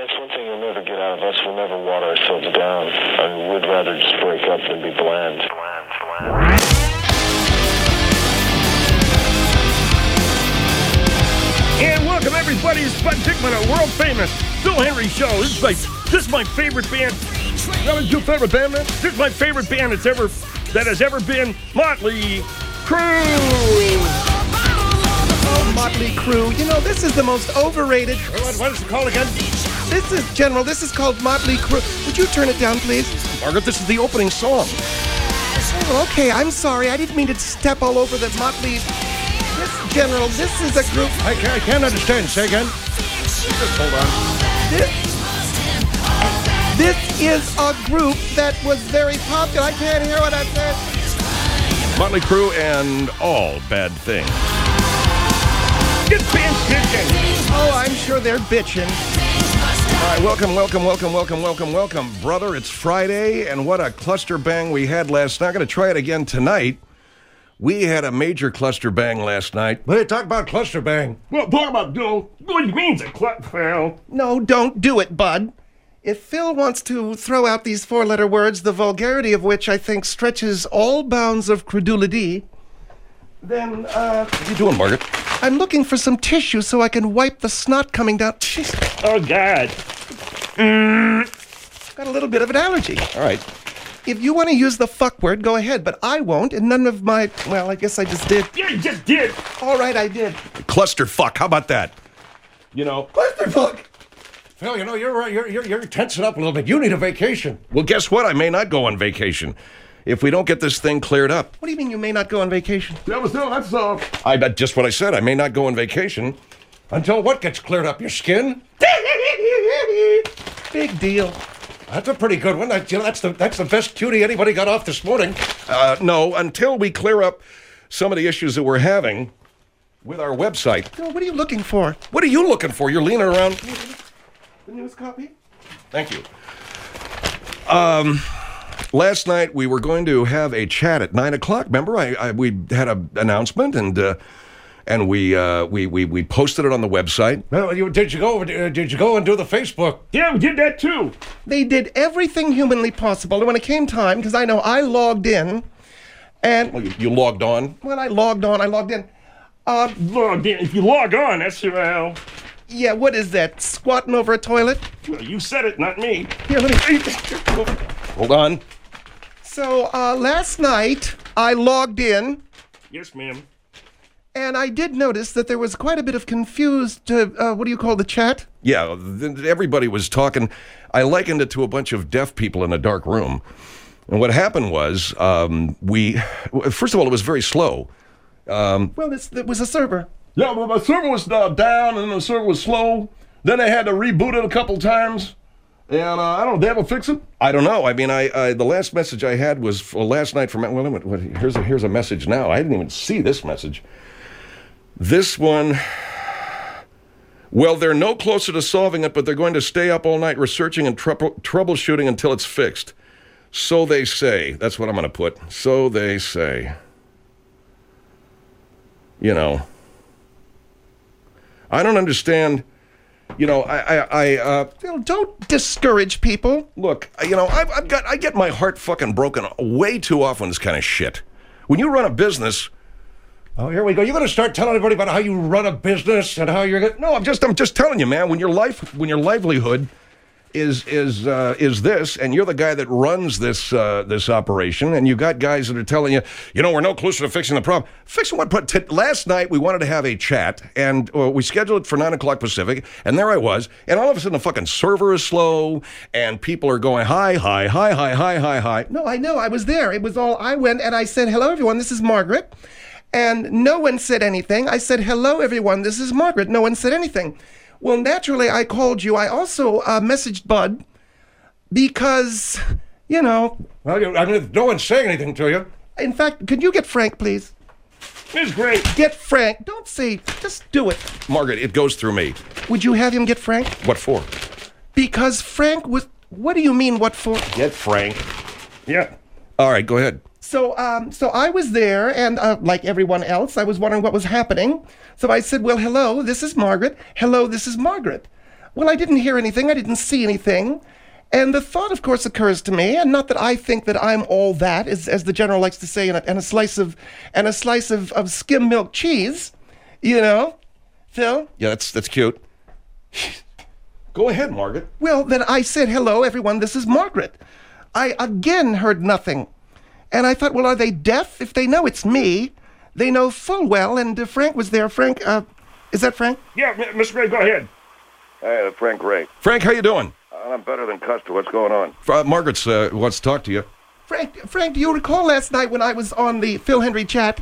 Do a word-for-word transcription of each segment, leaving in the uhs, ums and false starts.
that's one thing you'll never get out of us. We'll never water ourselves down. I mean, we'd rather just break up than be bland. Bland, bland. And welcome everybody to Spud Dickman, a world famous Phil Henry show. This is my this is my favorite band. That is your favorite band, man? This is my favorite band that's ever that has ever been Motley Crue. Oh, Motley Crue. You know, this is the most overrated. What, what is it called again? This is, General, this is called Motley Crue. Would you turn it down, please? Margaret, this is the opening song. Oh, okay, I'm sorry. I didn't mean to step all over the Motley... This, General, this is a group... I can't, I can't understand. Say again. Just hold on. This, this is a group that was very popular. I can't hear what I said. Motley Crue and All Bad Things. Get fans bitching. Oh, I'm sure they're bitching. All right, welcome, welcome, welcome, welcome, welcome, welcome, brother. It's Friday, and what a cluster bang we had last night. I'm going to try it again tonight. We had a major cluster bang last night. What are you talking about, cluster bang? Well, talk about, you know, what it means a cluster bang. No, don't do it, bud. If Phil wants to throw out these four-letter words, the vulgarity of which I think stretches all bounds of credulity, then, uh... What are you doing, Margaret? I'm looking for some tissue so I can wipe the snot coming down. Oh, God. Mm. Got a little bit of an allergy. All right. If you want to use the fuck word, go ahead, but I won't, and none of my... Well, I guess I just did. Yeah, you just did. All right, I did. Cluster fuck, how about that? You know... Cluster fuck! Phil, you know, you're, you're, you're, you're tensing up a little bit. You need a vacation. Well, guess what? I may not go on vacation if we don't get this thing cleared up. What do you mean you may not go on vacation? That was no, that's uh. I bet just what I said. I may not go on vacation until what gets cleared up? Your skin? Big deal. That's a pretty good one. That, you know, that's the that's the best cutie anybody got off this morning. Uh, no, until we clear up some of the issues that we're having with our website. No, what are you looking for? What are you looking for? You're leaning around. The news copy? Thank you. Um. Last night, we were going to have a chat at nine o'clock. Remember, I, I we had an announcement, and uh, and we, uh, we we we posted it on the website. Well, you, did you go? Uh, did you go and do the Facebook? Yeah, we did that too. They did everything humanly possible, and when it came time, because I know I logged in, and well, you, you logged on. When I logged on, I logged in. Uh, logged in. If you log on, that's well. Yeah, what is that? Squatting over a toilet? Well, you said it, not me. Here, let me. Hold on. So, uh, last night, I logged in. Yes, ma'am. And I did notice that there was quite a bit of confused, uh, uh, what do you call the chat? Yeah, th- everybody was talking. I likened it to a bunch of deaf people in a dark room. And what happened was, um, we, first of all, it was very slow. Um, well, it's, it was a server. Yeah, but my server was uh, down and the server was slow. Then they had to reboot it a couple times. And uh, I don't know, they ever fix it? I don't know. I mean, I, I the last message I had was well, last night from, well, what, here's a, here's a message now. I didn't even see this message. This one, well, they're no closer to solving it, but they're going to stay up all night researching and trouble, troubleshooting until it's fixed. So they say. That's what I'm going to put. So they say. You know. I don't understand. You know, I, I, I uh, Phil, don't discourage people. Look, you know, I've, I've got, I get my heart fucking broken way too often. This kind of shit. When you run a business. Oh, here we go. You're going to start telling everybody about how you run a business and how you're going. No, I'm just, I'm just telling you, man. When your life, when your livelihood is is uh, is this, and you're the guy that runs this uh, this operation, and you got guys that are telling you, you know, we're no closer to fixing the problem. Fixing what? But t- last night we wanted to have a chat, and uh, we scheduled it for nine o'clock Pacific, and there I was, and all of a sudden the fucking server is slow, and people are going hi, hi, hi, hi, hi, hi, hi. No, I know. I was there. It was all. I went and I said, "Hello, everyone. This is Margaret," and no one said anything. I said, "Hello, everyone. This is Margaret." No one said anything. Well, naturally, I called you. I also uh, messaged Bud because, you know... Well, you, I mean, no one's saying anything to you. In fact, could you get Frank, please? It's great. Get Frank. Don't say, just do it. Margaret, it goes through me. Would you have him get Frank? What for? Because Frank was... What do you mean, what for? Get Frank. Yeah. All right, go ahead. So, um, so I was there, and uh, like everyone else, I was wondering what was happening. So I said, well, hello, this is Margaret. Hello, this is Margaret. Well, I didn't hear anything. I didn't see anything. And the thought, of course, occurs to me, and not that I think that I'm all that, as, as the general likes to say, and a, and a slice of and a slice of, of skim milk cheese, you know, Phil? Yeah, that's that's cute. Go ahead, Margaret. Well, then I said, hello, everyone, this is Margaret. I again heard nothing. And I thought, well, are they deaf? If they know it's me, they know full well, and uh, Frank was there. Frank, uh, is that Frank? Yeah, Mister Gray, go ahead. Hey, Frank Ray. Frank, how you doing? I'm better than Custer. What's going on? Uh, Margaret's uh, wants to talk to you. Frank, Frank, do you recall last night when I was on the Phil Hendry chat?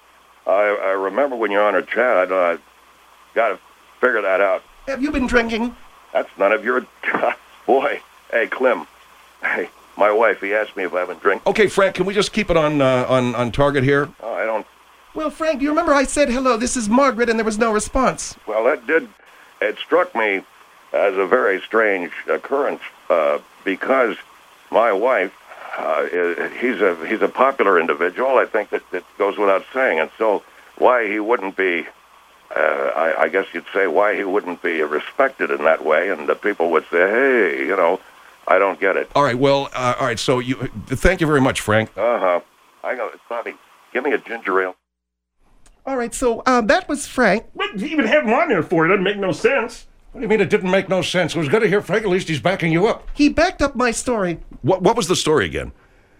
I, I remember when you're on a chat. I, I got to figure that out. Have you been drinking? That's none of your... Boy. Hey, Clem. Hey, my wife, he asked me if I haven't drank. Okay, Frank, can we just keep it on uh, on on target here? Oh, I don't... Well, Frank, do you remember I said, hello, this is Margaret, and there was no response? Well, that did... It struck me as a very strange occurrence uh, because my wife, uh, is, he's a he's a popular individual. I think that it goes without saying. And so why he wouldn't be... Uh, I, I guess you'd say why he wouldn't be respected in that way, and the people would say, hey, you know, I don't get it. All right, well, uh, all right, so you, thank you very much, Frank. Uh-huh. I know, Bobby, give me a ginger ale. All right, so uh, that was Frank. What do you even have him on there for? It doesn't make no sense. What do you mean it didn't make no sense? It was good to hear Frank. At least he's backing you up. He backed up my story. What what was the story again?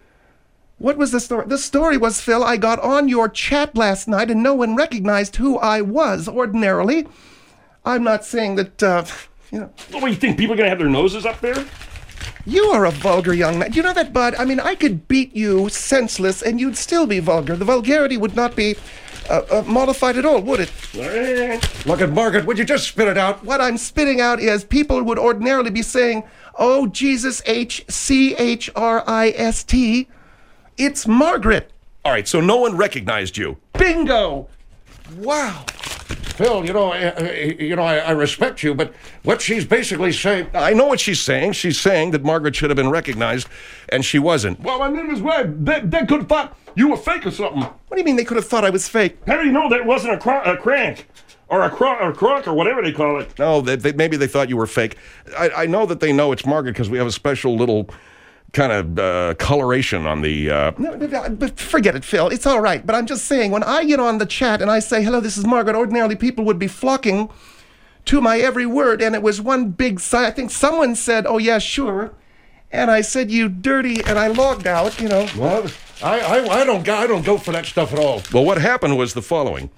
What was the story? The story was, Phil, I got on your chat last night and no one recognized who I was ordinarily. I'm not saying that, uh, you know. What do you think? People are going to have their noses up there? You are a vulgar young man. Do you know that, Bud? I mean, I could beat you senseless and you'd still be vulgar. The vulgarity would not be uh, uh, modified at all, would it? Look at Margaret. Would you just spit it out? What I'm spitting out is people would ordinarily be saying, oh, Jesus H C H R I S T. It's Margaret. All right, so no one recognized you. Bingo. Wow. Phil, you know, uh, you know, I, I respect you, but what she's basically saying... I know what she's saying. She's saying that Margaret should have been recognized, and she wasn't. Well, my name is Webb. They, they could have thought you were fake or something. What do you mean they could have thought I was fake? How do you know that wasn't a, cr- a crank? Or a, cro- or crunk, or whatever they call it? No, they, they, maybe they thought you were fake. I, I know that they know it's Margaret because we have a special little... kind of uh, coloration on the... Uh... No, no, no, but forget it, Phil. It's all right. But I'm just saying, when I get on the chat and I say, hello, this is Margaret, ordinarily people would be flocking to my every word, and it was one big sigh. I think someone said, oh, yeah, sure. And I said, you dirty, and I logged out, you know. What? I, I, I, don't, I don't go for that stuff at all. Well, what happened was the following.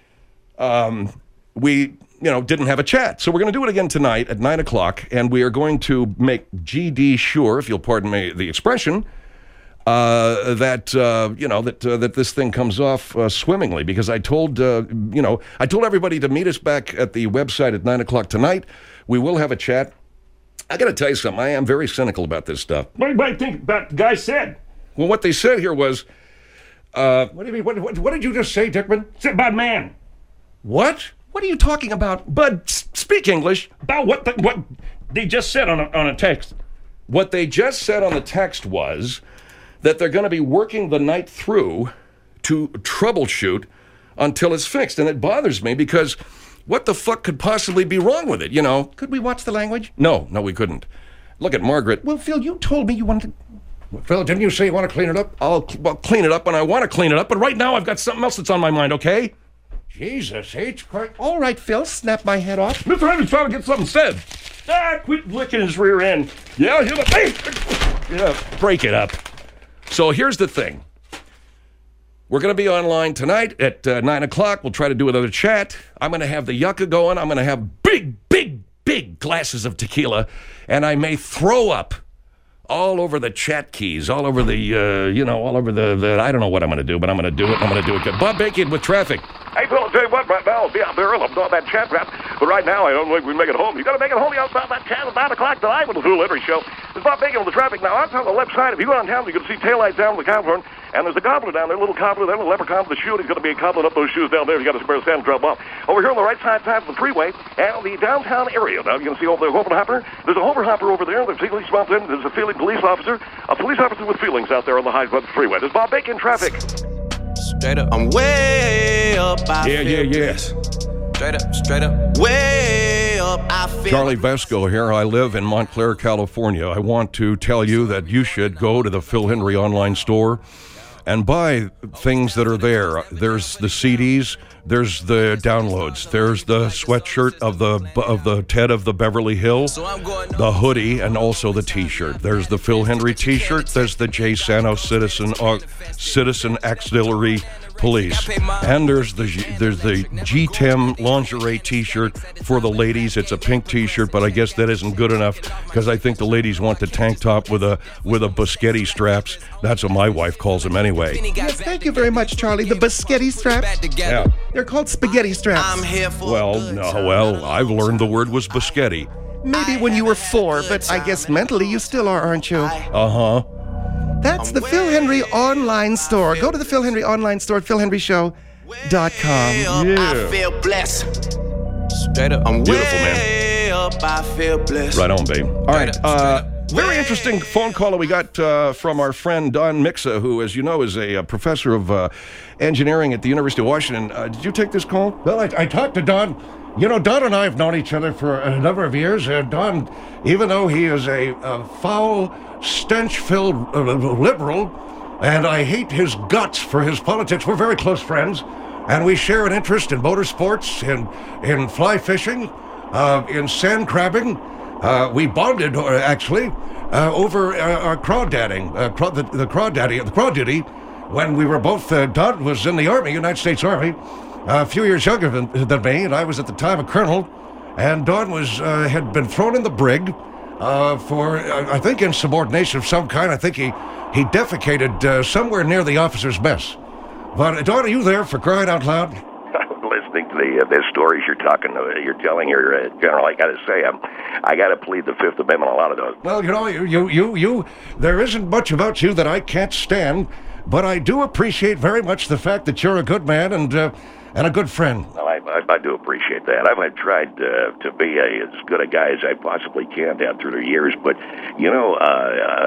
Um, we... you know, didn't have a chat. So we're going to do it again tonight at nine o'clock, and we are going to make G D sure, if you'll pardon me the expression, uh, that, uh, you know, that uh, that this thing comes off uh, swimmingly, because I told, uh, you know, I told everybody to meet us back at the website at nine o'clock tonight. We will have a chat. I got to tell you something. I am very cynical about this stuff. What do you think about the guy said? Well, what they said here was... Uh, what do you mean? What, what, what did you just say, Dickman? Said about man. What? What are you talking about? Bud, speak English. About what the, what they just said on a, on a text. What they just said on the text was that they're going to be working the night through to troubleshoot until it's fixed. And it bothers me because what the fuck could possibly be wrong with it, you know? Could we watch the language? No, no, we couldn't. Look at Margaret. Well, Phil, you told me you wanted to... Phil, didn't you say you want to clean it up? I'll well, clean it up when I want to clean it up, but right now I've got something else that's on my mind, okay? Jesus H. Christ. All right, Phil, snap my head off. Mister Henry's trying to get something said. Ah, quit licking his rear end. Yeah, you're the... Hey! Yeah, break it up. So here's the thing. We're going to be online tonight at uh, nine o'clock. We'll try to do another chat. I'm going to have the yucca going. I'm going to have big, big, big glasses of tequila, and I may throw up all over the chat keys, all over the, uh, you know, all over the, the, I don't know what I'm going to do, but I'm going to do it. I'm going to do it good. Bob Bacon with traffic. Hey, Phil, I'll tell you what, right now, I'll be out there. I'm doing that chat rap. But right now, I don't think we can make it home. You got to make it home. You outside that chat at nine o'clock tonight with the Phil Hendry Show. There's Bob Bacon on the traffic. Now, outside on the left side, if you go downtown, you can see taillights down the Cavern. And there's a gobbler down there, a little cobbler there, a leprechaun with a shoe. He's going to be cobbling up those shoes down there. You got to spare stand drop off. Over here on the right side, side of the freeway, and the downtown area. Now, you can see over there, Hover Hopper. There's a Hover Hopper over there. There's a police officer. There's a feeling police officer. A police officer with feelings out there on the high side of the freeway. There's Bob Bacon traffic. Straight up, I'm way up. I Yeah, yeah, feel yeah. blessed. Straight up, straight up, way up. Charlie Vesco here. I live in Montclair, California. I want to tell you that you should go to the Phil Hendrie online store and buy things that are there. There's the C Ds, there's the downloads, there's the sweatshirt of the of the Ted of the Beverly Hills, the hoodie, and also the T-shirt. There's the Phil Hendrie T-shirt. There's the Jay Sano Citizen uh, Citizen Auxiliary Police, and there's the there's the G T E M lingerie T-shirt for the ladies. It's a pink T-shirt, but I guess that isn't good enough because I think the ladies want the tank top with a with a Boschetti straps. That's what my wife calls them anyway. Yes, thank you very much, Charlie. The Boschetti straps? Yeah. They're called spaghetti straps. Well, no, well, I've learned the word was Boschetti. Maybe when you were four, but I guess mentally you still are, aren't you? Uh-huh. That's the Phil Hendrie online store. Go to the Phil Hendrie online store at phil hendrie show dot com. Yeah. I feel blessed. Straight up. I'm Beautiful, man. way up, I feel blessed. Right on, babe. All right. Uh, very interesting phone call that we got uh, from our friend Don Mixa, who, as you know, is a, a professor of uh, engineering at the University of Washington. Uh, did you take this call? Well, I, I talked to Don. You know, Don and I have known each other for a number of years. Uh, Don, even though he is a, a foul, stench-filled uh, liberal, and I hate his guts for his politics, we're very close friends, and we share an interest in motorsports, in, in fly fishing, uh, in sand crabbing. Uh, we bonded, uh, actually, uh, over uh, our crawdadding, uh, craw, the, the crawdaddy, the crawduty, when we were both, uh, Don was in the Army, United States Army, a few years younger than, than me, and I was at the time a colonel, and Don was uh, had been thrown in the brig uh, for, uh, I think, insubordination of some kind. I think he, he defecated uh, somewhere near the officer's mess. But, uh, Don, are you there, for crying out loud? Listening to the uh, the stories you're talking, uh, you're telling here, uh, General, I got to say, I'm, I got to plead the Fifth Amendment on a lot of those. Well, you know, you, you, you, you, there isn't much about you that I can't stand, but I do appreciate very much the fact that you're a good man and, uh, and a good friend. Well, I, I, I do appreciate that. I've, I've tried uh, to be a, as good a guy as I possibly can down through the years, but, you know, uh,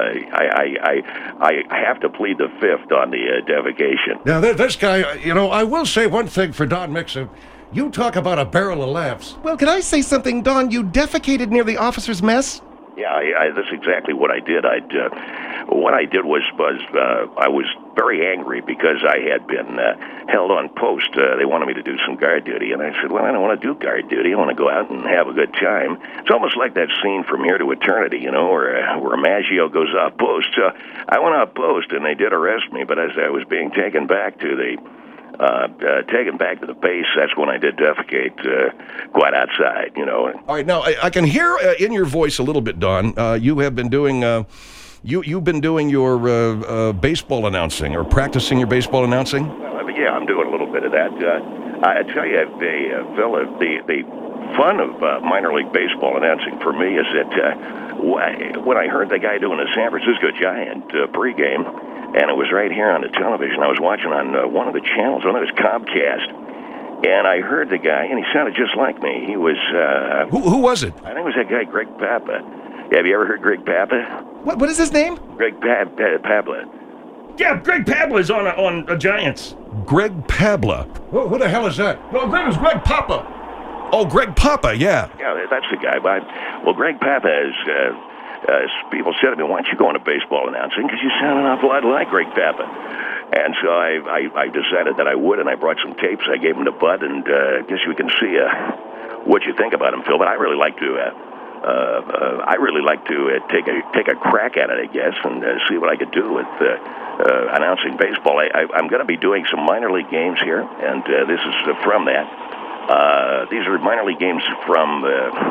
I, I, I, I have to plead the Fifth on the uh, defecation. Now, th- this guy, you know, I will say one thing for Don Mixa. You talk about a barrel of laughs. Well, can I say something, Don? You defecated near the officer's mess? Yeah, I, I, that's exactly what I did. I uh, what I did was was uh, I was very angry because I had been uh, held on post. Uh, they wanted me to do some guard duty, and I said, "Well, I don't want to do guard duty. I want to go out and have a good time." It's almost like that scene from Here to Eternity, you know, where uh, where Maggio goes off post. So I went off post, and they did arrest me. But as I was being taken back to the Uh, uh, taken back to the base, that's when I did defecate uh, quite outside, you know. All right, now I, I can hear uh, in your voice a little bit, Don. Uh, you have been doing uh, you you've been doing your uh, uh, baseball announcing or practicing your baseball announcing. Well, I mean, yeah, I'm doing a little bit of that. Uh, I tell you, the uh, Phil, the the fun of uh, minor league baseball announcing for me is that uh, when I heard the guy doing the San Francisco Giant uh, pregame. And it was right here on the television. I was watching on uh, one of the channels, one of his Comcast, and I heard the guy, and he sounded just like me. He was... Uh, who, who was it? I think it was that guy, Greg Papa. Have you ever heard Greg Papa? What? What is his name? Greg pa- pa- Pabla. Yeah, Greg Pabla's on on the Giants. Greg Pabla. Who, who the hell is that? Well, his name is Greg Papa. Oh, Greg Papa, yeah. Yeah, that's the guy. But, well, Greg Papa is... Uh, Uh, people said to me, "Why don't you go into baseball announcing? Because you sound an awful lot like Greg Papa." And so I, I, I decided that I would, and I brought some tapes. I gave them to Bud, and uh, I guess we can see uh, what you think about him, Phil. But I really like to, uh, uh, uh, I really like to uh, take a take a crack at it, I guess, and uh, see what I could do with uh, uh, announcing baseball. I, I, I'm going to be doing some minor league games here, and uh, this is uh, from that. Uh, these are minor league games from uh,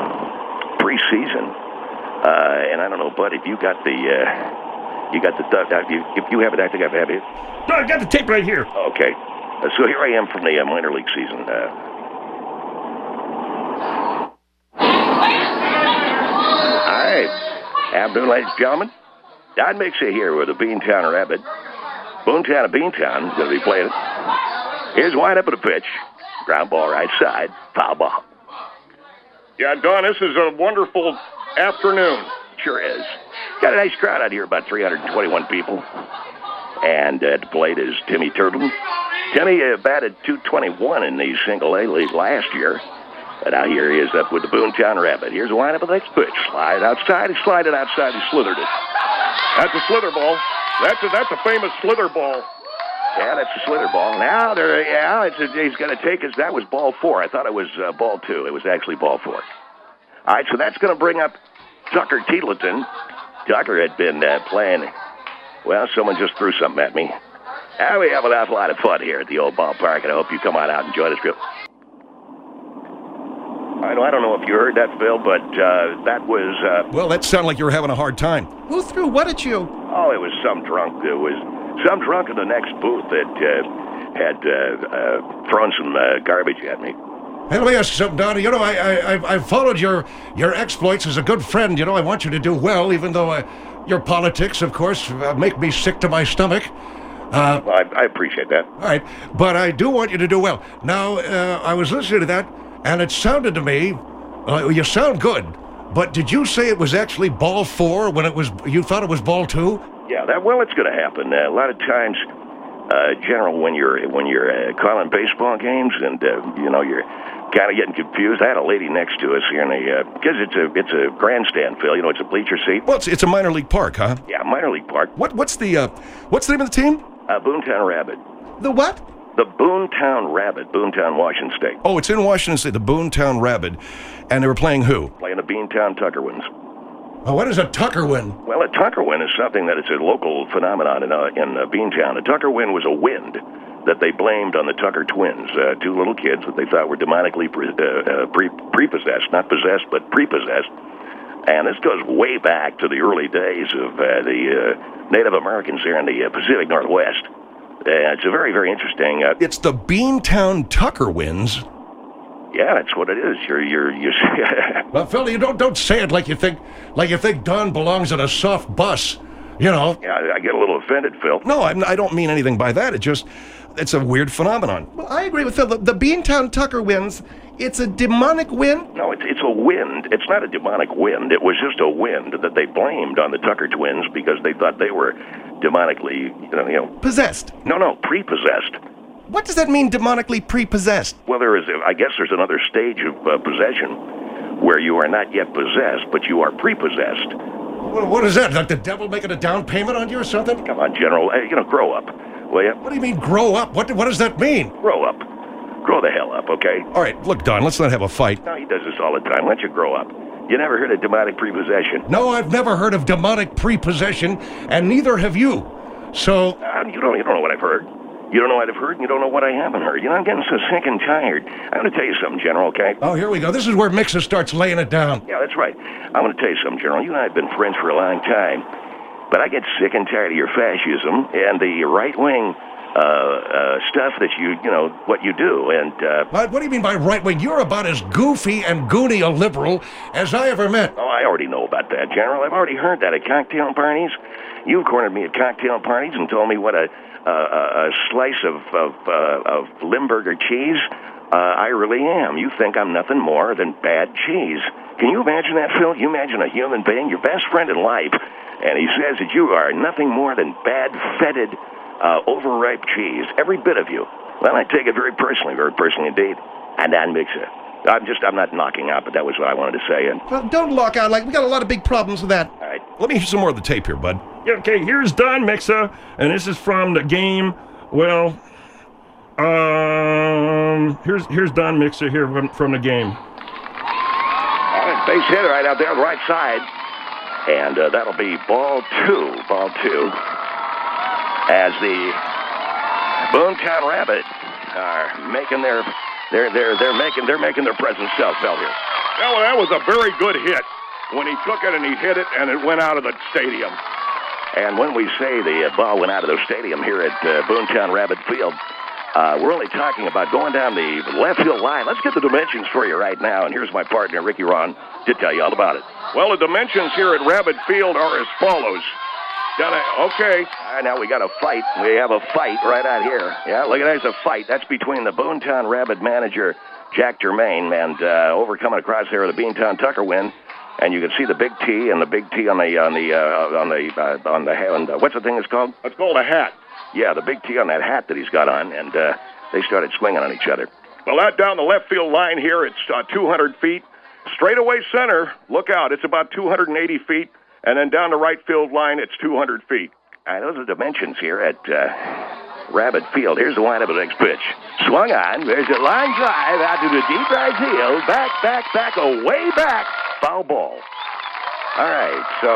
preseason. Uh, and I don't know, Bud, if you got the, uh, you got the, uh, you, if you have it, I think I have it. No, I got the tape right here. Okay. Uh, so here I am from the uh, minor league season. Uh, all right. Afternoon, ladies and gentlemen. Don Mixa here with the Beantown Rabbit. Boontown of Beantown is going to be playing it. Here's wind up at the pitch. Ground ball right side. Foul ball. Yeah, Don, this is a wonderful afternoon. Sure is. Got a nice crowd out here, about three hundred twenty-one people. And at the plate is Timmy Turtle. Timmy uh, batted two twenty-one in the single A league last year. And now here he is up with the Boomtown Rabbit. Here's a lineup of the next pitch. Slide outside. He slid it outside. He slithered it. That's a slither ball. That's a, that's a famous slither ball. Yeah, that's a slither ball. Now, there, yeah, it's a, he's going to take his, that was ball four. I thought it was uh, ball two. It was actually ball four. All right, so that's going to bring up Tucker Teetleton. Tucker had been uh, playing, well, someone just threw something at me. Uh, we have an awful lot of fun here at the old ballpark, and I hope you come on out and join us. I don't, I don't know if you heard that, Phil, but uh, that was... Uh, Well, that sounded like you were having a hard time. Who threw what at you? oh, it was some drunk. It was some drunk in the next booth that uh, had uh, uh, thrown some uh, garbage at me. Hey, let me ask you something, Don. You know, I, I, I've, I've followed your, your exploits as a good friend. You know, I want you to do well, even though uh, your politics, of course, uh, make me sick to my stomach. Uh, Well, I, I appreciate that. all right, but I do want you to do well. Now, uh, I was listening to that, and it sounded to me, uh, you sound good, but did you say it was actually ball four when it was, you thought it was ball two? Yeah, that well, it's going to happen. Uh, a lot of times, uh, General, when you're when you're uh, calling baseball games, and uh, you know you're kind of getting confused. I had a lady next to us here in the because uh, it's a it's a grandstand, Phil. You know, it's a bleacher seat. Well, it's, it's a minor league park, huh? Yeah, minor league park. What what's the uh, what's the name of the team? Uh, Boomtown Rabbit. The what? The Boomtown Rabbit, Boomtown, Washington State. Oh, it's in Washington State, the Boomtown Rabbit, and they were playing who? Playing the Beantown Tuckerwins. Oh, what is a Tucker win? Well, a Tuckerwin is something that it's a local phenomenon in, uh, in uh, Beantown. A Tuckerwin was a wind that they blamed on the Tucker twins, uh, two little kids that they thought were demonically pre- uh, uh, pre- prepossessed, not possessed, but prepossessed. And this goes way back to the early days of uh, the uh, Native Americans here in the uh, Pacific Northwest. Uh, it's a very, very interesting. Uh, It's the Beantown Tucker Wins. yeah, that's what it is. You're, you're, you. Well, Phil, you don't don't say it like you think like you think Don belongs in a soft bus. You know. Yeah, I get a little offended, Phil. No, I'm, I don't mean anything by that. It just, it's a weird phenomenon. Well, I agree with Phil. The, the Beantown Tucker wins. It's a demonic win. No, it's it's a wind. It's not a demonic wind. It was just a wind that they blamed on the Tucker twins because they thought they were demonically, you know, you know Possessed. no, no, prepossessed. What does that mean, demonically prepossessed? Well, there is, I guess there's another stage of uh, possession where you are not yet possessed, but you are prepossessed. What, what is that? Like the devil making a down payment on you or something? Come on, General, hey, you know, grow up, will you? What do you mean grow up? What what does that mean? Grow up. Grow the hell up, okay? All right, look, Don, let's not have a fight. No, he does this all the time. Why don't you grow up? You never heard of demonic prepossession? No, I've never heard of demonic prepossession, and neither have you. So, Uh, you don't, you don't know what I've heard. You don't know what I've heard, and you don't know what I haven't heard. You know, I'm getting so sick and tired. I'm going to tell you something, General, okay? oh, here we go. This is where Mixer starts laying it down. Yeah, that's right. I'm going to tell you something, General. You and I have been friends for a long time, but I get sick and tired of your fascism and the right-wing uh, uh, stuff that you, you know, what you do. And uh, What, what do you mean by right wing? You're about as goofy and goony a liberal as I ever met. oh, I already know about that, General. I've already heard that at cocktail parties. You cornered me at cocktail parties and told me what a a, a slice of of, uh, of Limburger cheese uh, I really am. You think I'm nothing more than bad cheese. Can you imagine that, Phil? You imagine a human being, your best friend in life, and he says that you are nothing more than bad, fetid, uh, overripe cheese. Every bit of you. Well, I take it very personally, very personally indeed. And that makes it. I'm just, I'm not knocking out, but that was what I wanted to say. And Well, don't lock out. Like, we got a lot of big problems with that. all right. Let me hear some more of the tape here, bud. Yeah, okay, here's Don Mixa, and this is from the game. Well, um, here's here's Don Mixa here from, from the game. All right, base hit right out there on the right side. And uh, that'll be ball two, ball two. As the Boomtown Rabbit are making their, they're, they're, they're making, they're making their presence felt here. Yeah, well, that was a very good hit. When he took it and he hit it, and it went out of the stadium. And when we say the uh, ball went out of the stadium here at uh, Boomtown Rabbit Field, uh, we're only talking about going down the left field line. Let's get the dimensions for you right now. And here's my partner, Ricky Ron, to tell you all about it. Well, the dimensions here at Rabbit Field are as follows. Down a, okay. All right, now we got a fight. We have a fight right out here. Yeah, look at that. There's a fight. That's between the Boomtown Rabbit manager, Jack Germain, and uh, over coming across there with the Beantown Tucker win. And you can see the big T and the big T on the on the uh, on the uh, on the hand. Uh, what's the thing it's called? It's called a hat. Yeah, the big T on that hat that he's got on, and uh, they started swinging on each other. Well, out down the left field line here, it's uh, two hundred feet. Straightaway center, look out, it's about two hundred eighty feet. And then down the right field line, it's two hundred feet. Uh, those are dimensions here at uh, Rabbit Field. Here's the windup of the next pitch. Swung on. There's a line drive out to the deep right field. Back, back, back, away back. Foul ball. All right, so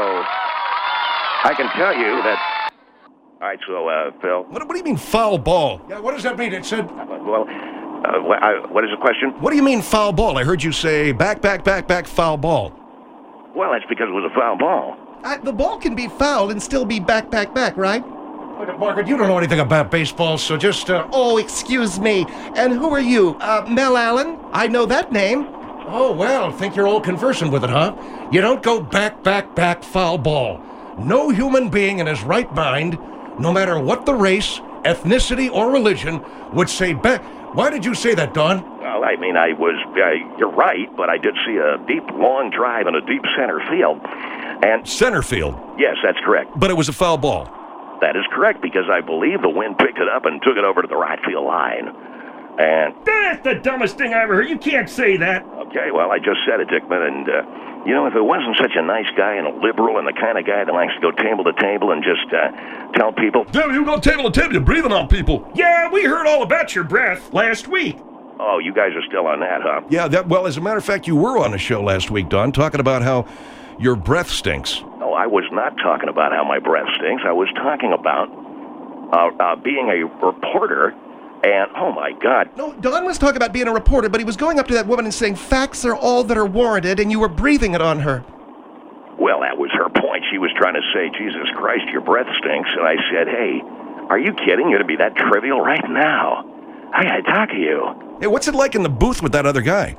I can tell you that. All right, so, uh, Phil. What, what do you mean foul ball? Yeah, what does that mean? It said... Well, uh, what, I, what is the question? What do you mean foul ball? I heard you say back, back, back, back, foul ball. Well, that's because it was a foul ball. Uh, the ball can be fouled and still be back, back, back, right? Look at Margaret, you don't know anything about baseball, so just, uh... Oh, excuse me. And who are you? Uh, Mel Allen? I know that name. Oh, well, think you're all conversant with it, huh? You don't go back, back, back, foul ball. No human being in his right mind, no matter what the race, ethnicity, or religion, would say back... Why did you say that, Don? Well, I mean, I was, uh, you're right, but I did see a deep, long drive in a deep center field. And Center field? Yes, that's correct. But it was a foul ball. That is correct, because I believe the wind picked it up and took it over to the right field line. And, That's the dumbest thing I ever heard. You can't say that. okay, well, I just said it, Dickman, and, uh, you know, if it wasn't such a nice guy and a liberal and the kind of guy that likes to go table to table and just uh, tell people, Damn, you go table to table, you're breathing on people. Yeah, we heard all about your breath last week. oh, you guys are still on that, huh? Yeah, that. Well, as a matter of fact, you were on a show last week, Don, talking about how your breath stinks. No, I was not talking about how my breath stinks. I was talking about uh, uh, being a reporter, and, oh, my God. No, Don was talking about being a reporter, but he was going up to that woman and saying facts are all that are warranted, and you were breathing it on her. Well, that was her point. She was trying to say, Jesus Christ, your breath stinks. And I said, hey, are you kidding? You're going to be that trivial right now. I got to talk to you. Hey, what's it like in the booth with that other guy?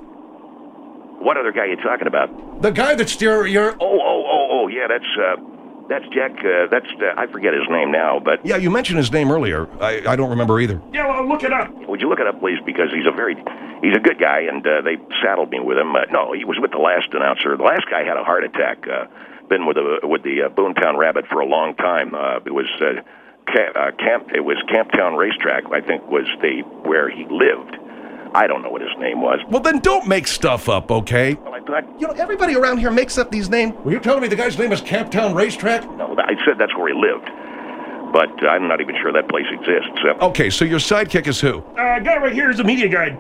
What other guy are you talking about? The guy that's your... your... Oh, oh, oh, oh, yeah, that's, uh, that's Jack, uh, that's, uh, I forget his name now, but... Yeah, you mentioned his name earlier. I, I don't remember either. Yeah, well, look it up. Would you look it up, please? Because he's a very, he's a good guy, and uh, they saddled me with him. Uh, no, he was with the last announcer. The last guy had a heart attack. Uh, been with the with the uh, Boontown Rabbit for a long time. Uh, it was uh, camp, uh, camp. It was Camptown Racetrack, I think, was the where he lived. I don't know what his name was. Well, then don't make stuff up, okay? Well, I thought, You know, everybody around here makes up these names. Were you telling me the guy's name is Camptown Racetrack? no, I said that's where he lived, but I'm not even sure that place exists. Uh, Okay, so your sidekick is who? Uh, I got it right here as a media guide.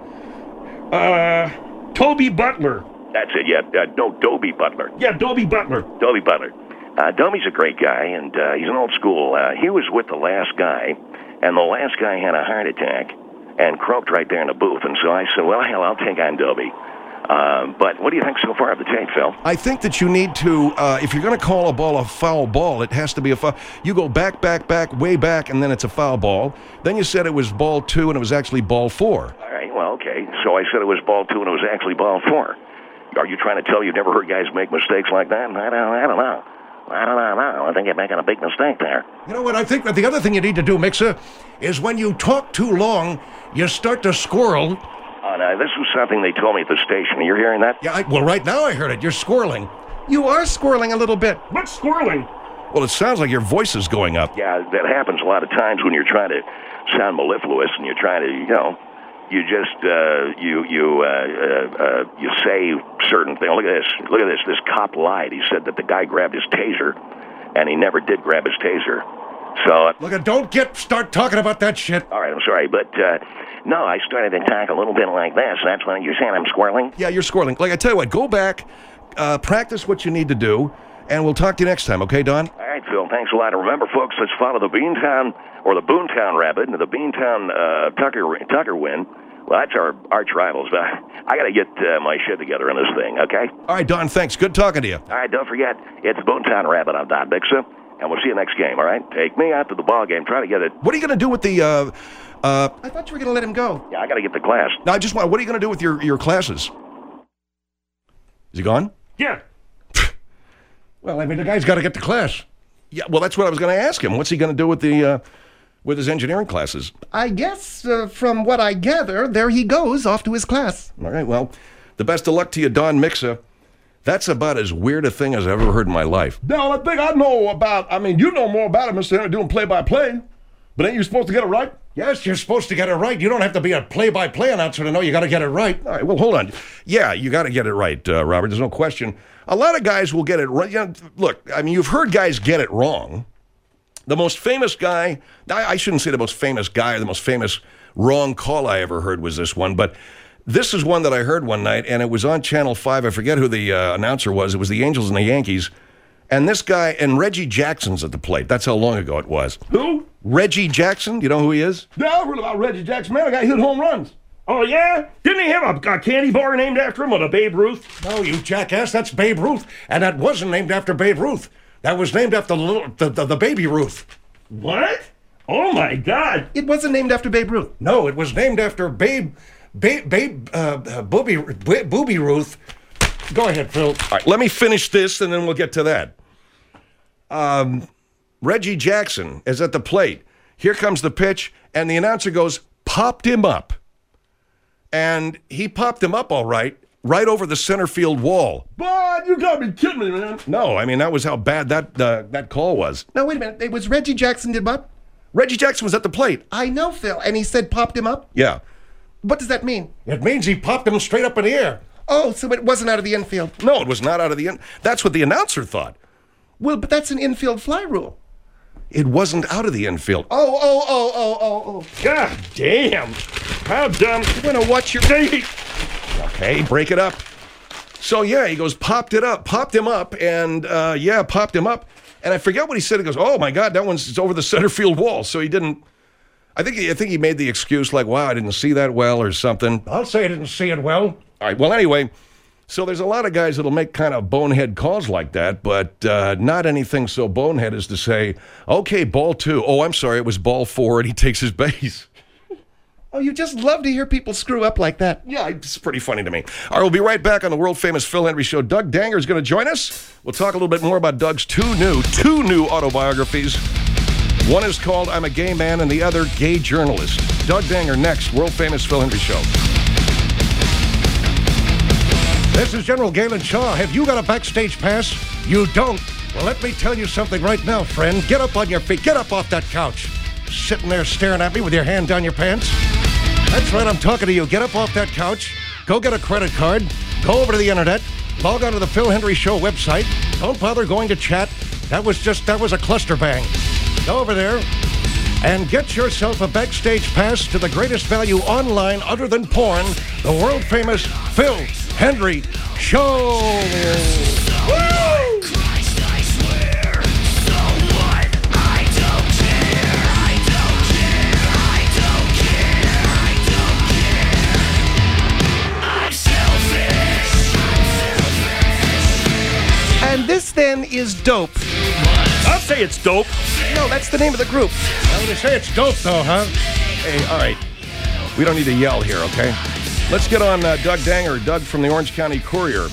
Uh, Toby Butler. that's it. Yeah, uh, no, Dobie Butler. Yeah, Toby Butler. Dobie Butler. Uh, Dobie's a great guy, and uh, he's an old school. Uh, he was with the last guy, and the last guy had a heart attack and croaked right there in the booth. And so I said, well, hell, I'll take on Dobie. Uh, but what do you think so far of the tape, Phil? I think that you need to, uh, if you're going to call a ball a foul ball, it has to be a foul. You go back, back, back, way back, and then it's a foul ball. Then you said it was ball two, and it was actually ball four. All right, well, okay. So I said it was ball two, and it was actually ball four. Are you trying to tell you've never heard guys make mistakes like that? I don't, I don't know. I don't know. I, don't know. I think you're making a big mistake there. You know what, I think that the other thing you need to do, Mixer, is when you talk too long, you start to squirrel. Oh, now, this was something they told me at the station. Are you hearing that? Yeah, I, well, right now I heard it. You're squirreling. You are squirreling a little bit. What's squirreling? Well, it sounds like your voice is going up. Yeah, that happens a lot of times when you're trying to sound mellifluous and you're trying to, you know, you just, uh, you, you, uh, uh, uh, you say certain things. Look at this. Look at this. This cop lied. He said that the guy grabbed his taser, and he never did grab his taser. So, uh, Look, don't get, start talking about that shit. all right, I'm sorry, but, uh, no, I started to talk a little bit like this. That's when you're saying I'm squirreling? Yeah, you're squirreling. Like I tell you what, go back, uh, practice what you need to do, and we'll talk to you next time, okay, Don? All right, Phil, thanks a lot. And remember, folks, let's follow the Beantown, or the Boontown Rabbit, and the Beantown uh, Tucker Tucker win. Well, that's our arch rivals, but I got to get uh, my shit together on this thing, okay? All right, Don, thanks. Good talking to you. All right, don't forget, it's Boontown Rabbit. I'm Don Bixer, and we'll see you next game, all right? Take me out to the ball game. Try to get it. What are you going to do with the, uh, uh, I thought you were going to let him go. Yeah, I got to get the class. no, I just want, what are you going to do with your, your classes? Is he gone? Yeah. Well, I mean, the guy's got to get to class. Yeah, well, that's what I was going to ask him. What's he going to do with the, uh, with his engineering classes? I guess, uh, from what I gather, there he goes off to his class. All right, well, the best of luck to you, Don Mixer. That's about as weird a thing as I've ever heard in my life. Now, the thing I know about, I mean, you know more about it, Mister Henry, doing play-by-play. But ain't you supposed to get it right? Yes, you're supposed to get it right. You don't have to be a play-by-play announcer to know you got to get it right. All right, well, hold on. Yeah, you got to get it right, uh, Robert. There's no question. A lot of guys will get it right. You know, look, I mean, you've heard guys get it wrong. The most famous guy, I, I shouldn't say the most famous guy or the most famous wrong call I ever heard was this one, but this is one that I heard one night, and it was on Channel five. I forget who the uh, announcer was. It was the Angels and the Yankees. And this guy, and Reggie Jackson's at the plate. That's how long ago it was. Who? Reggie Jackson. You know who he is? Yeah, I heard about Reggie Jackson. Man, the guy hit home runs. Oh, yeah? Didn't he have a, a candy bar named after him or the Babe Ruth? No, you jackass, that's Babe Ruth. And that wasn't named after Babe Ruth. That was named after the, little, the, the, the baby Ruth. What? Oh, my God. It wasn't named after Babe Ruth. No, it was named after Babe, Babe, Babe, uh, uh, Booby, Booby Ruth. Go ahead, Phil. All right, let me finish this, and then we'll get to that. Um, Reggie Jackson is at the plate. Here comes the pitch, and the announcer goes, popped him up. And he popped him up all right, right over the center field wall. Bud, you gotta be kidding me, man. No, I mean, that was how bad that uh, that call was. No, wait a minute. It was Reggie Jackson did what? Reggie Jackson was at the plate. I know, Phil. And he said popped him up? Yeah. What does that mean? It means he popped him straight up in the air. Oh, so it wasn't out of the infield. No, it was not out of the in. That's what the announcer thought. Well, but that's an infield fly rule. It wasn't out of the infield. Oh, oh, oh, oh, oh, oh. God damn. How dumb. You're going to watch your... Okay, break it up. So, yeah, he goes, popped it up, popped him up, and, uh, yeah, popped him up. And I forget what he said. He goes, oh, my God, that one's it's over the center field wall. So he didn't... I think, I think he made the excuse like, wow, I didn't see that well or something. I'll say I didn't see it well. All right, well, anyway... So there's a lot of guys that'll make kind of bonehead calls like that, but uh, not anything so bonehead as to say, okay, ball two. Oh, I'm sorry, it was ball four, and he takes his base. Oh, you just love to hear people screw up like that. Yeah, it's pretty funny to me. All right, we'll be right back on the world-famous Phil Hendrie Show. Doug Danger is going to join us. We'll talk a little bit more about Doug's two new, two new autobiographies. One is called I'm a Gay Man, and the other, Gay Journalist. Doug Danger next, world-famous Phil Hendrie Show. This is General Galen Shaw. Have you got a backstage pass? You don't? Well, let me tell you something right now, friend. Get up on your feet. Get up off that couch. Sitting there staring at me with your hand down your pants. That's right, I'm talking to you. Get up off that couch. Go get a credit card. Go over to the internet. Log on to the Phil Hendrie Show website. Don't bother going to chat. That was just, that was a cluster bang. Go over there and get yourself a backstage pass to the greatest value online other than porn, the world-famous Phil Hendrie Show. Woo! Christ, I swear. So what? I don't care. I don't care. I don't care. I don't care. I'm selfish. I'm selfish. And this then is Dope. I'll say it's dope. No, that's the name of the group. Well, they say it's dope, though, huh? Hey, all right. We don't need to yell here, okay? Let's get on uh, Doug Danger, Doug from the Orange County Courier.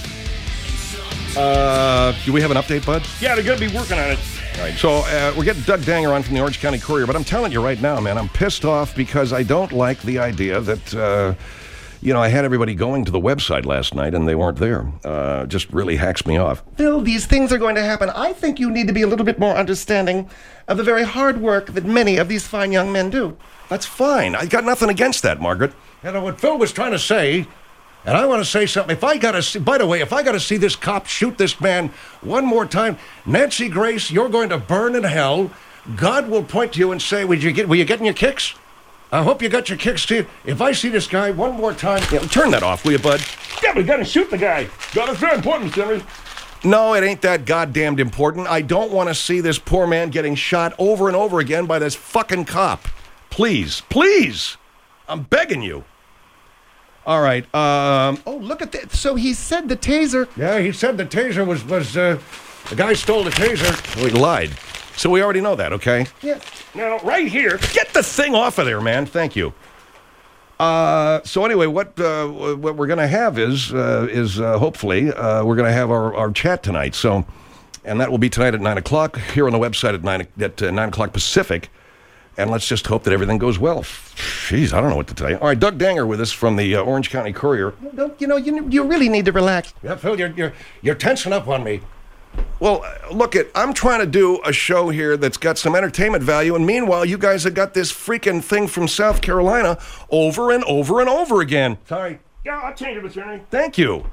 Uh, do we have an update, bud? Yeah, they're going to be working on it. All right, so uh, we're getting Doug Danger on from the Orange County Courier, but I'm telling you right now, man, I'm pissed off because I don't like the idea that, uh, you know, I had everybody going to the website last night and they weren't there. Uh, just really hacks me off. Phil, these things are going to happen. I think you need to be a little bit more understanding of the very hard work that many of these fine young men do. That's fine. I got nothing against that, Margaret. You know what Phil was trying to say, and I want to say something. If I got to see, by the way, if I got to see this cop shoot this man one more time, Nancy Grace, you're going to burn in hell. God will point to you and say, "Would you get? Were you getting your kicks? I hope you got your kicks, Steve. If I see this guy one more time, Yeah, turn that off, will you, bud? Yeah, but we got to shoot the guy. God, it's very important, Henry. No, it ain't that goddamned important. I don't want to see this poor man getting shot over and over again by this fucking cop. Please, please. I'm begging you. All right. Um, Oh, look at that. So he said the taser. yeah, he said the taser was was uh, the guy stole the taser. we lied. So we already know that, okay? Yes. Now, right here. Get the thing off of there, man. Thank you. Uh, so anyway, what uh, what we're going to have is uh, is uh, hopefully uh, we're going to have our, our chat tonight. So, and that will be tonight at nine o'clock here on the website at nine at uh, nine o'clock Pacific. And let's just hope that everything goes well. Jeez, I don't know what to tell you. All right, Doug Danger with us from the uh, Orange County Courier. No, you know, you, you really need to relax. Yeah, Phil, you're you're you're tensing up on me. Well, uh, look, it. I'm trying to do a show here that's got some entertainment value, and meanwhile, you guys have got this freaking thing from South Carolina over and over and over again. Sorry. Yeah, I'll change it, Mister Ernie. Thank you.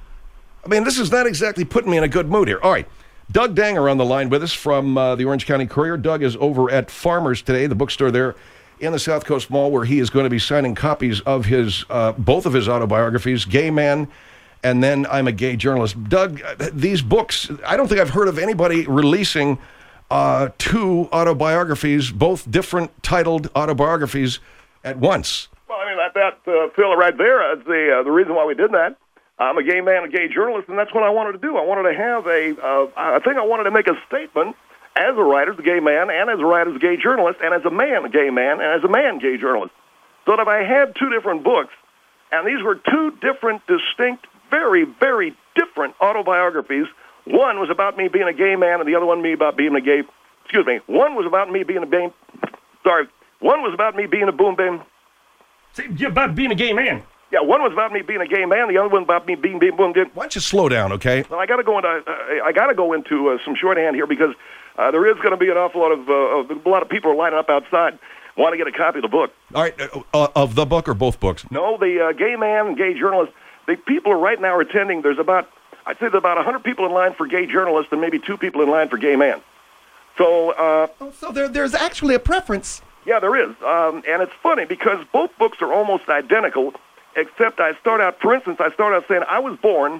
I mean, this is not exactly putting me in a good mood here. All right. Doug Danger on the line with us from uh, the Orange County Courier. Doug is over at Farmers Today, the bookstore there in the South Coast Mall, where he is going to be signing copies of his uh, both of his autobiographies, Gay Man and then I'm a Gay Journalist. Doug, uh, these books, I don't think I've heard of anybody releasing uh, two autobiographies, both different titled autobiographies at once. Well, I mean, that, that uh, fella right there is the, uh, the reason why we did that. I'm a gay man, a gay journalist, and that's what I wanted to do. I wanted to have a, uh, I think I wanted to make a statement as a writer, as a gay man, and as a writer, as a gay journalist, and as a man, a gay man, and as a man, gay journalist. So that if I had two different books, and these were two different, distinct, very, very different autobiographies. One was about me being a gay man, and the other one me about being a gay, excuse me, one was about me being a gay, sorry, one was about me being a boom bam. See, you're about being a gay man. Yeah, one was about me being a gay man, the other one about me being being boom bam. Why don't you slow down, okay? Well, I got to go into uh, I got to go into uh, some shorthand here because uh, there is going to be an awful lot of, uh, of a lot of people are lining up outside, want to get a copy of the book. All right, uh, uh, of the book or both books? No, the uh, gay man and gay journalist. The people are right now are attending. There's about I'd say there's about one hundred people in line for gay journalists and maybe two people in line for gay man. So uh, Oh, so there, there's actually a preference. yeah, there is, um, and it's funny because both books are almost identical. Except I start out, for instance, I start out saying I was born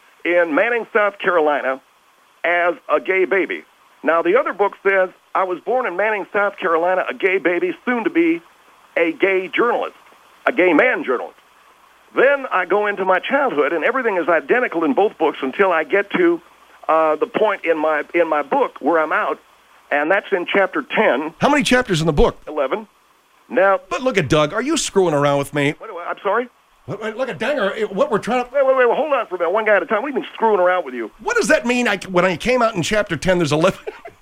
in Manning, South Carolina, as a gay baby. Now, the other book says I was born in Manning, South Carolina, a gay baby, soon to be a gay journalist, a gay man journalist. Then I go into my childhood, and everything is identical in both books until I get to uh, the point in my in my book where I'm out, and that's in chapter ten, How many chapters in the book? eleven. Now, But look at Doug. Are you screwing around with me? wait, wait, I'm sorry. Wait, wait, look at Danger. What we're trying to. Wait, wait, wait, well, hold on for a minute. One guy at a time. What do you mean screwing around with you? What does that mean? I, when I came out in chapter ten, there's eleven.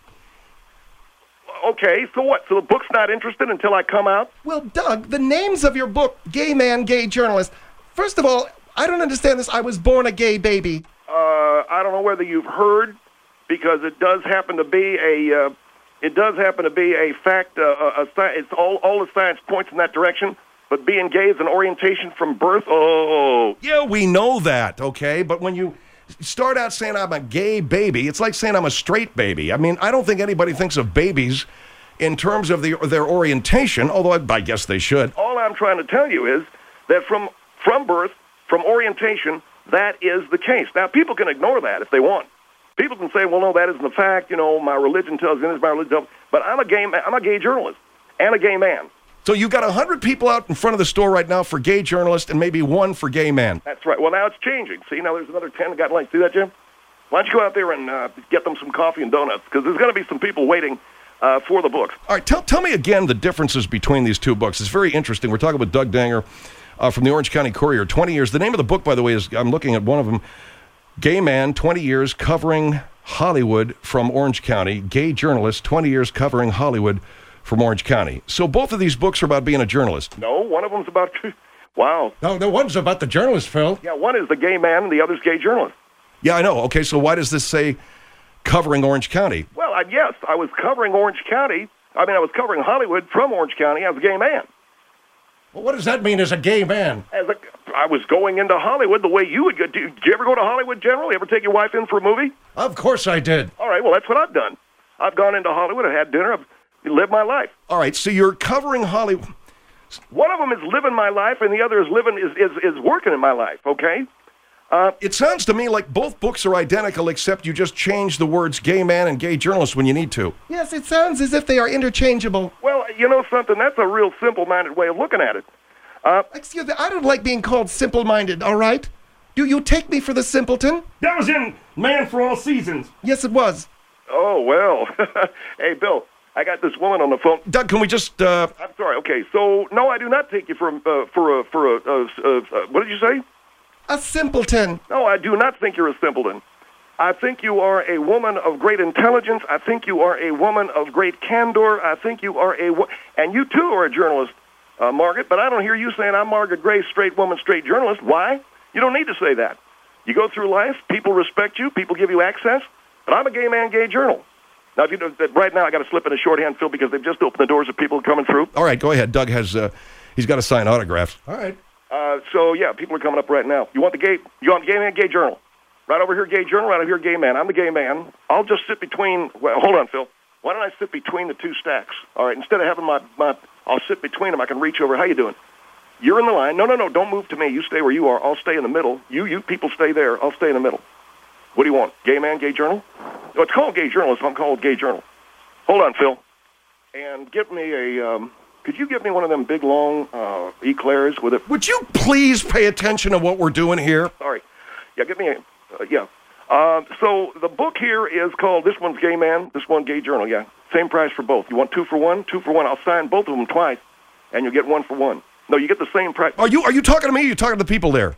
Okay, so what? So the book's not interested until I come out? Well, Doug, the names of your book, Gay Man, Gay Journalist. First of all, I don't understand this. I was born a gay baby. Uh, I don't know whether you've heard, because it does happen to be a, uh, it does happen to be a fact. Uh, a, a, sci- it's all all the science points in that direction. But being gay is an orientation from birth. Oh, Yeah, we know that, okay? But when you start out saying I'm a gay baby, it's like saying I'm a straight baby. I mean, I don't think anybody thinks of babies in terms of the, their orientation, although I, I guess they should. all I'm trying to tell you is that from from birth, from orientation, that is the case. Now, people can ignore that if they want. People can say, "Well, no, that isn't a fact." You know, my religion tells me this, my religion tells me. But I'm a gay, ma- I'm a gay journalist and a gay man. So you've got one hundred people out in front of the store right now for gay journalist and maybe one for gay man. That's right. Well, now it's changing. See, now there's another ten that got lunch. See that, Jim? Why don't you go out there and uh, get them some coffee and donuts? Because there's going to be some people waiting uh, for the books. All right, tell, tell me again the differences between these two books. It's very interesting. We're talking with Doug Danger uh, from the Orange County Courier, twenty years. The name of the book, by the way, is, I'm looking at one of them, Gay Man, twenty years covering Hollywood from Orange County. Gay Journalist, twenty years covering Hollywood from Orange County. So both of these books are about being a journalist. No, one of them's about, wow. No, the one's about the journalist, Phil. Yeah, one is the gay man and the other's gay journalist. Yeah, I know. Okay, so why does this say covering Orange County? Well, I, yes, I was covering Orange County. I mean, I was covering Hollywood from Orange County as a gay man. Well, what does that mean as a gay man? As a, I was going into Hollywood the way you would go. Did you ever go to Hollywood, General? You ever take your wife in for a movie? Of course I did. All right, well, that's what I've done. I've gone into Hollywood, I've had dinner, I've lived my life. All right, so you're covering Hollywood. One of them is living my life, and the other is living is is, is working in my life. Okay. It sounds to me like both books are identical, except you just change the words gay man and gay journalist when you need to. Yes, it sounds as if they are interchangeable. Well, you know something? That's a real simple-minded way of looking at it. Uh, Excuse me, I don't like being called simple-minded, all right? Do you take me for the simpleton? That was in Man for All Seasons. Yes, it was. oh well. Hey, Bill, I got this woman on the phone. Doug, can we just, uh, I'm sorry. Okay, so no, I do not take you for uh, for a for a uh, uh, uh, what did you say? A simpleton. No, I do not think you're a simpleton. I think you are a woman of great intelligence. I think you are a woman of great candor. I think you are a wo- and you too are a journalist, uh, Margaret. But I don't hear you saying I'm Margaret Gray, straight woman, straight journalist. Why? You don't need to say that. You go through life. People respect you. People give you access. But I'm a gay man, gay journal. Now, if you know that right now, I got to slip in a shorthand, Phil, because they've just opened the doors of people coming through. All right, go ahead. Doug has, uh, he's got to sign autographs. All right. Uh, so, yeah, people are coming up right now. You want the gay, you want the gay man, gay journal? Right over here, gay journal, right over here, gay man. I'm the gay man. I'll just sit between, well, hold on, Phil. Why don't I sit between the two stacks? All right, instead of having my, my, I'll sit between them. I can reach over. How you doing? You're in the line. No, no, no, don't move to me. You stay where you are. I'll stay in the middle. You, you people stay there. I'll stay in the middle. What do you want? Gay man, gay journal? No, it's called gay journal. I'm called gay journal. Hold on, Phil. And get me a, um, could you get me one of them big, long uh, eclairs with it? Would you please pay attention to what we're doing here? Sorry. Yeah, get me a, uh, yeah. Uh, so the book here is called, this one's Gay Man, this one Gay Journal, yeah. Same price for both. You want two for one? Two for one. I'll sign both of them twice, and you'll get one for one. No, you get the same price. Are you are you talking to me or are you talking to the people there?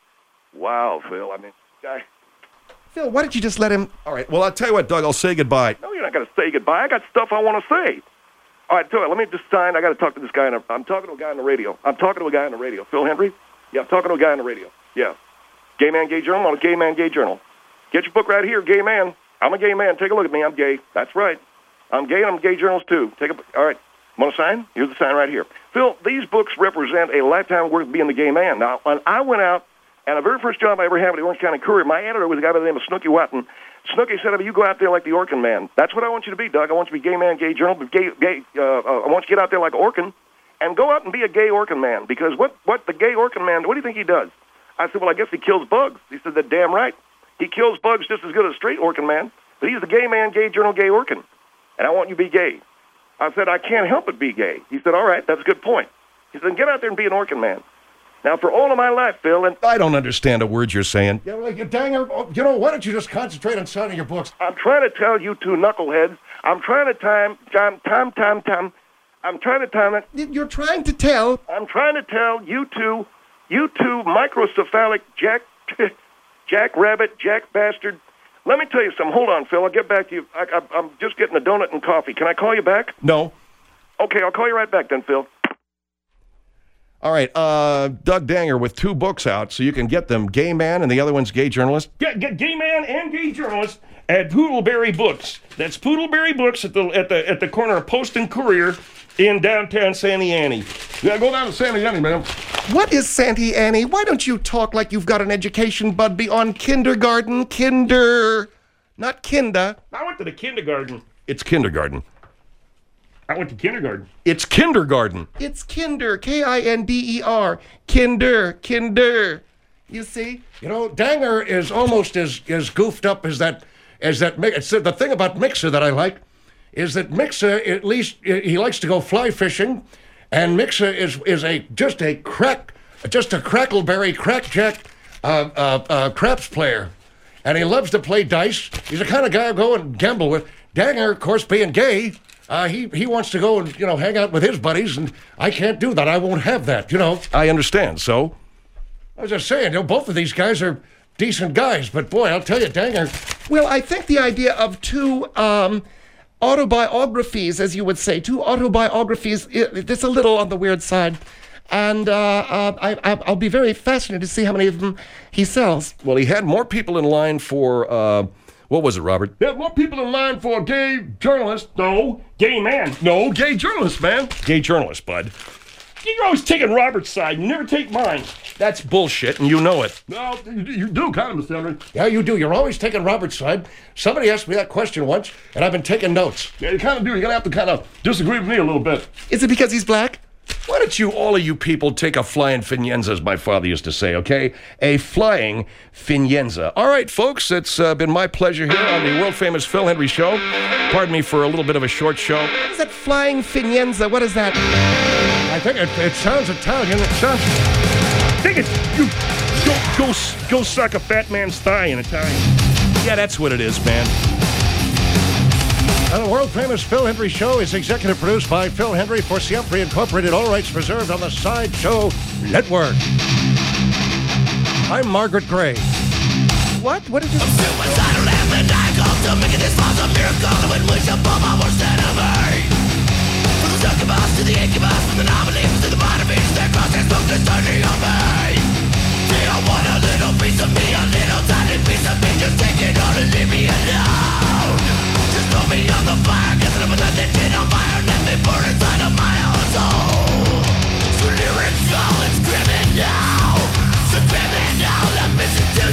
Wow, Phil, I mean, guy. Phil, why don't you just let him... All right, well, I'll tell you what, Doug, I'll say goodbye. No, you're not going to say goodbye. I got stuff I want to say. All right, tell you, let me just sign. I got to talk to this guy. In a, I'm talking to a guy on the radio. I'm talking to a guy on the radio. Phil Hendry? Yeah, I'm talking to a guy on the radio. Yeah. Gay Man, Gay Journal. I'm on a Gay Man, Gay Journal. Get your book right here, Gay Man. I'm a gay man. Take a look at me. I'm gay. That's right. I'm gay, and I'm gay journals, too. Take a All right. Want to sign? Here's the sign right here. Phil, these books represent a lifetime worth of being the gay man. Now, when I went out, and the very first job I ever had at the Orange County Courier, my editor was a guy by the name of Snooky Watton. Snooky said, you go out there like the Orkin man. That's what I want you to be, Doug. I want you to be gay man, gay journal, but gay, gay, uh, uh, I want you to get out there like Orkin and go out and be a gay Orkin man. Because what, what the gay Orkin man, what do you think he does? I said, well, I guess he kills bugs. He said, that's damn right. He kills bugs just as good as a straight Orkin man, but he's the gay man, gay journal, gay Orkin. And I want you to be gay. I said, I can't help but be gay. He said, all right, that's a good point. He said, get out there and be an Orkin man. Now, for all of my life, Phil, and I don't understand a word you're saying. Yeah, like, Danger, you know, why don't you just concentrate on signing your books? I'm trying to tell you two knuckleheads, I'm trying to time, time, time, time, time, I'm trying to time it. You're trying to tell... I'm trying to tell you two, you two microcephalic jack, jackrabbit, jack bastard. Let me tell you something. Hold on, Phil. I'll get back to you. I, I, I'm just getting a donut and coffee. Can I call you back? No. Okay, I'll call you right back then, Phil. All right, uh, Doug Danger with two books out, so you can get them. Gay Man and the other one's Gay Journalist. Get, get Gay Man and Gay Journalist at Poodleberry Books. That's Poodleberry Books at the at the at the corner of Post and Courier in downtown Santee Annie. Yeah, go down to Santee Annie, man. What is Santee Annie? Why don't you talk like you've got an education, bud, beyond kindergarten, kinder, not kinda. I went to the kindergarten. It's kindergarten. I went to kindergarten. It's kindergarten. It's kinder, K I N D E R, kinder, kinder. You see? You know, Danger is almost as, as goofed up as that, as that, it's the thing about Mixer that I like, is that Mixer, at least, he likes to go fly fishing, and Mixer is, is a, just a crack, just a crackleberry, crackjack, uh, uh, uh, craps player. And he loves to play dice. He's the kind of guy I go and gamble with. Danger, of course, being gay, Uh, he, he wants to go and, you know, hang out with his buddies, and I can't do that. I won't have that, you know. I understand, so? I was just saying, you know, both of these guys are decent guys, but boy, I'll tell you, Danger. Well, I think the idea of two um, autobiographies, as you would say, two autobiographies, it, it's a little on the weird side. And uh, uh, I, I, I'll be very fascinated to see how many of them he sells. Well, he had more people in line for... Uh, What was it, Robert? There are more people in line for a gay journalist. No, gay man. No, gay journalist, man. Gay journalist, bud. You're always taking Robert's side. You never take mine. That's bullshit, and you know it. No, you, you do, kind of, Mister Henry. Yeah, you do. You're always taking Robert's side. Somebody asked me that question once, and I've been taking notes. Yeah, you kind of do. You're going to have to kind of disagree with me a little bit. Is it because he's black? Why don't you, all of you people, take a flying finienza, as my father used to say, okay? A flying finienza. All right, folks, it's uh, been my pleasure here on the world-famous Phil Hendry Show. Pardon me for a little bit of a short show. What is that flying finienza? What is that? I think it, it sounds Italian. It sounds... Think it. You go, go, go suck a fat man's thigh in Italian. Yeah, that's what it is, man. And the world-famous Phil Hendry Show is executive produced by Phil Hendry for Siempre Incorporated, all rights reserved on the Sideshow Network. I'm Margaret Gray. What? What did you... Suicidal and maniacal to make this false a miracle and when wish upon my worst enemy. From the succubus to the incubus, from the non-believers to the motivators, their cross and smoke the turning of me. They don't want a little piece of me, a little tiny piece of me, just take it all and leave me alone.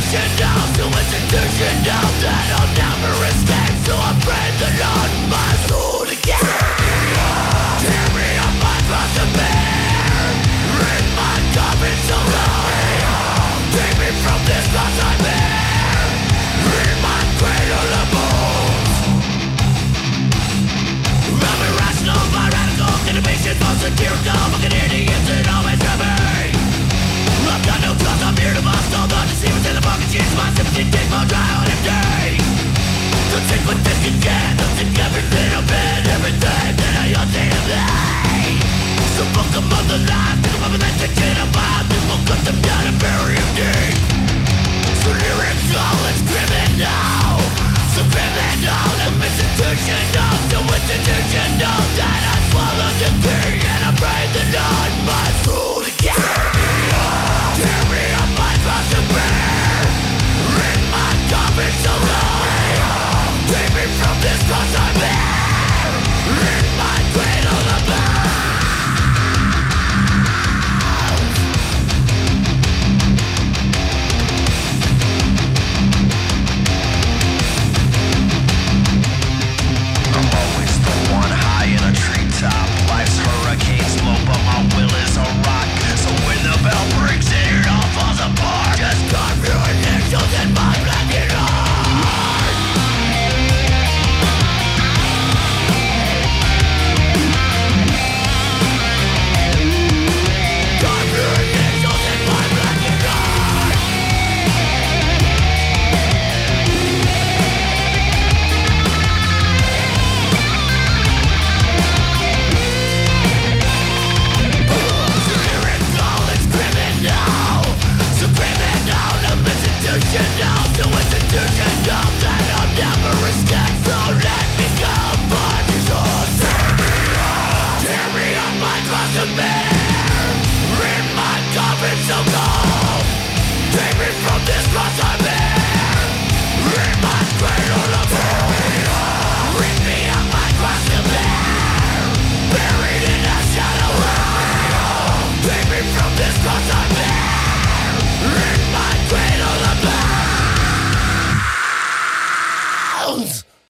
institutional, to institutional, that I'll never escape. So I pray the Lord my soul again. Tear me up my cross to bear, in my coffin so long. Take me from this cross I bear, in my cradle of bones. I'm irrational, my radical inhibition, most satirical, fucking idiots and always grab me. I've got no trust, I'm here to bust all the deceivers in the fucking cheese. My sympathy takes my dry on empty. Don't take what this can get, don't take everything I've been, everything that I ought to have. So fuck them on the line, think about that thinking about. This will cut them down and bury them deep. So lyrical, it's criminal, so criminal, I'm institutional, so institutional, that I swallow the key and I pray the Lord my soul again. Tear me up my cross to bear, in my coffin so long. Take me from this cross I bear, in my cradle of bones. I'm always the one high in a treetop. Life's hurricanes blow, but my will is a rock. So when the bell breaks and it all falls apart, just carve your initials in my blackened heart. Carve your initials in my blackened heart. Lyrical, it's criminal, so criminal, I'm institutional, so institutional, that I'll never escape. So let me go, but it's all tear me up, tear me up my cross to bear, in my coffin so cold. Take me from this cross I bear, in my cradle of bones. Rip me up my cross to bear, buried in a shallow hole. Take me from this cross I bear, in